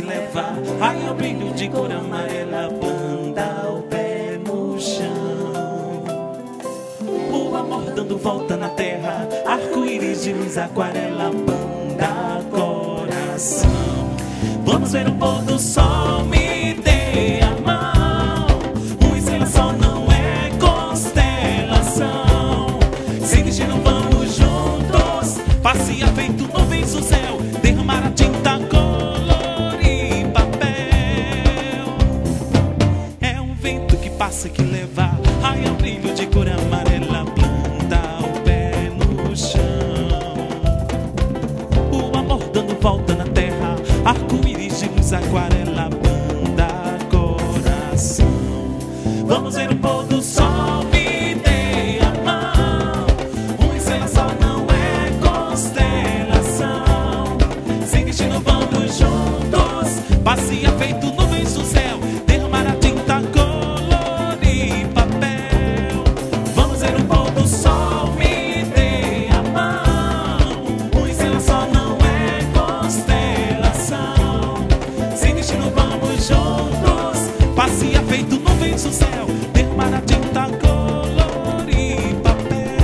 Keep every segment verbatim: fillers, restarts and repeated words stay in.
que levar. Ai, ao brilho de cor amarela, planta o pé no chão. O amor dando volta na terra, arco-íris de luz, aquarela, banda, coração. Vamos ver o pôr do sol, me dê a mão. Uma estrela só não é constelação. Sem destino vamos juntos, passear feito nuvens no céu, derramar a tinta, cor e papel. É um vento que passa que leva, ai, ao brilho de cor amarela, planta o pé no chão. O amor dando volta na terra, arco-íris de luz, aquarela, banda, coração. Vamos ver o pôr do sol, me dê a mão. Uma estrela só não é constelação. Sem destino vamos juntos, passear feito nuvens no céu, derramar a tinta, cor e papel. Vamos ver o pôr do sol, me dê a mão. Uma estrela só não é constelação. Sem destino vamos juntos, passear feito nuvens no céu, derramar a tinta, cor e papel.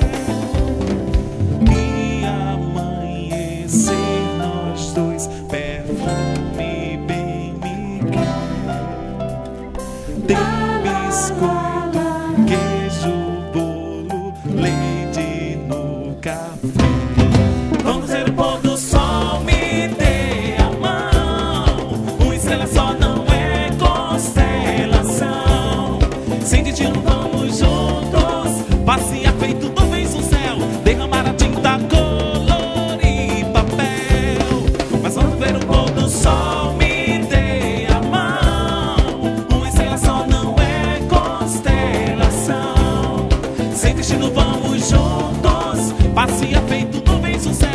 E amanhecer nós dois, perfume bem me quer. Tem biscoito, queijo, bolo, leite no café. Vamos ver o pôr do sol, me dê a mão. Uma estrela só não é constelação. Sem destino vamos juntos, passear feito nuvens no céu, derramar a tinta, cor e papel. Mas vamos ver o pôr do sol, me dê a mão. Uma estrela só não é constelação. Sem destino vamos juntos, passear feito nuvens no céu,